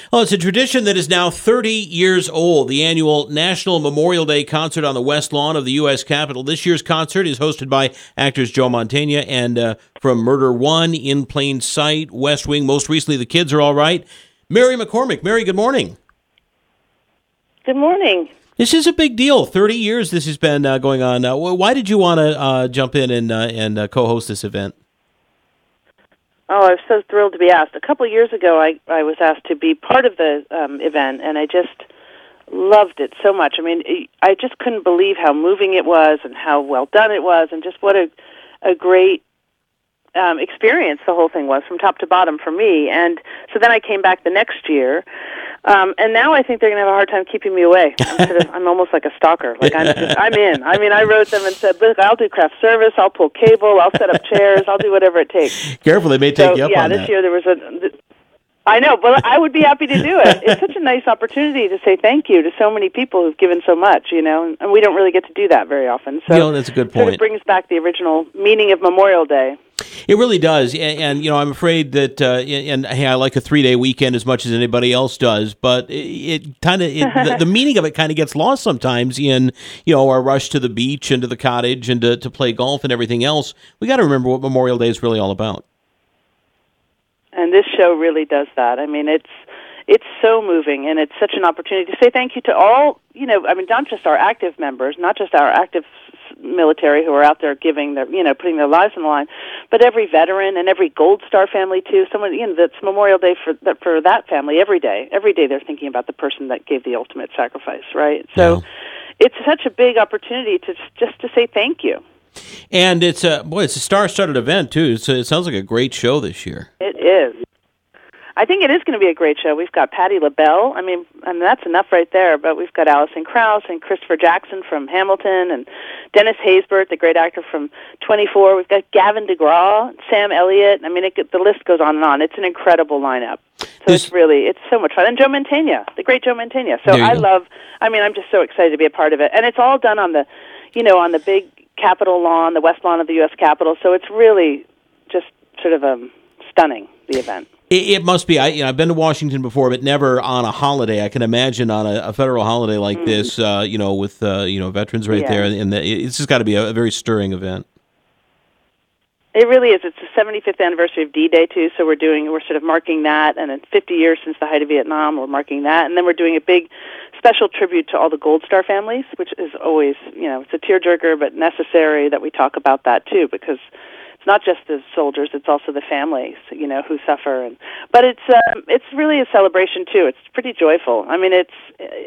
Well, it's a tradition that is now 30 years old, the annual National Memorial Day concert on the West Lawn of the U.S. Capitol. This year's concert is hosted by actors Joe Mantegna and from Murder One, In Plain Sight, West Wing, most recently The Kids Are All Right, Mary McCormick. Mary, good morning. Good morning. This is a big deal. 30 years this has been going on. Why did you want to jump in and co-host this event? Oh, I was so thrilled to be asked. A couple of years ago, I was asked to be part of the event, and I just loved it so much. I mean, I just couldn't believe how moving it was and how well done it was, and just what a great experience the whole thing was from top to bottom for me. And so then I came back the next year, and now I think they're going to have a hard time keeping me away. I'm almost like a stalker. Like I'm in. I mean, I wrote them and said, "Look, I'll do craft service. I'll pull cable. I'll set up chairs. I'll do whatever it takes." Careful, they may take you up on that. Yeah, this year there was I know, but I would be happy to do it. It's such a nice opportunity to say thank you to so many people who've given so much, and we don't really get to do that very often. So that's a good point. It brings back the original meaning of Memorial Day. It really does, and I'm afraid that, and hey, I like a 3-day weekend as much as anybody else does, but it kind of the meaning of it kind of gets lost sometimes in our rush to the beach and to the cottage and to play golf and everything else. We got to remember what Memorial Day is really all about. And this show really does that. I mean, it's so moving, and it's such an opportunity to say thank you to all. Not just our active members, not just our active military who are out there giving their, putting their lives on the line, but every veteran and every Gold Star family too. Someone, that's Memorial Day for that family every day. Every day they're thinking about the person that gave the ultimate sacrifice, right? So it's such a big opportunity to say thank you. And it's a star-studded event too. So it sounds like a great show this year. It is. I think it is going to be a great show. We've got Patti LaBelle. I mean, that's enough right there. But we've got Alison Krauss and Christopher Jackson from Hamilton, and Dennis Haysbert, the great actor from 24. We've got Gavin DeGraw, Sam Elliott. I mean, the list goes on and on. It's an incredible lineup. So it's so much fun. And Joe Mantegna, the great Joe Mantegna. So I'm just so excited to be a part of it. And it's all done on the, on the big Capitol lawn, the West Lawn of the U.S. Capitol. So it's really just sort of stunning, the event. It must be. I've been to Washington before, but never on a holiday. I can imagine on a federal holiday like this, with veterans right there, and it's just got to be a very stirring event. It really is. It's the 75th anniversary of D-Day too, so we're sort of marking that, and then 50 years since the height of Vietnam, we're marking that, and then we're doing a big special tribute to all the Gold Star families, which is always, it's a tearjerker, but necessary that we talk about that too, because not just the soldiers, it's also the families, who suffer. But it's really a celebration too. It's pretty joyful. I mean, it's,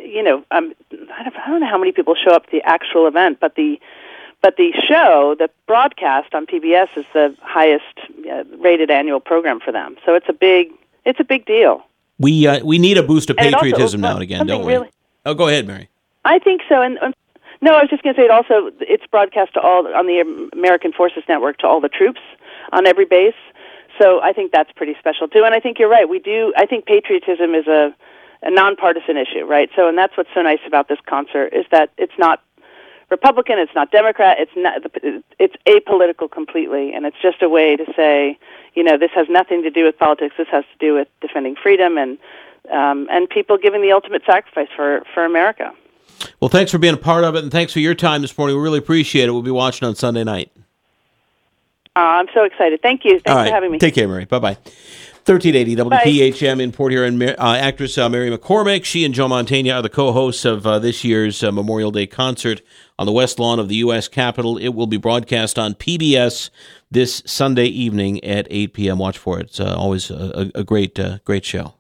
I don't know how many people show up to the actual event, but the show, the broadcast on PBS is the highest rated annual program for them. So it's a big deal. We need a boost of patriotism now and again, don't we? Really, oh, go ahead, Mary. I think so, and no, I was just going to say it's broadcast to all on the American Forces Network to all the troops on every base. So I think that's pretty special too. And I think you're right. I think patriotism is a nonpartisan issue, right? So, and that's what's so nice about this concert is that it's not Republican, it's not Democrat, it's apolitical completely, and it's just a way to say, this has nothing to do with politics. This has to do with defending freedom and people giving the ultimate sacrifice for America. Well, thanks for being a part of it, and thanks for your time this morning. We really appreciate it. We'll be watching on Sunday night. I'm so excited. Thank you. Thanks for having me. Take care, Mary. Bye-bye. 1380 WPHM in Port Huron. Actress Mary McCormick. She and Joe Mantegna are the co-hosts of this year's Memorial Day concert on the West Lawn of the U.S. Capitol. It will be broadcast on PBS this Sunday evening at 8 p.m. Watch for it. It's always a great show.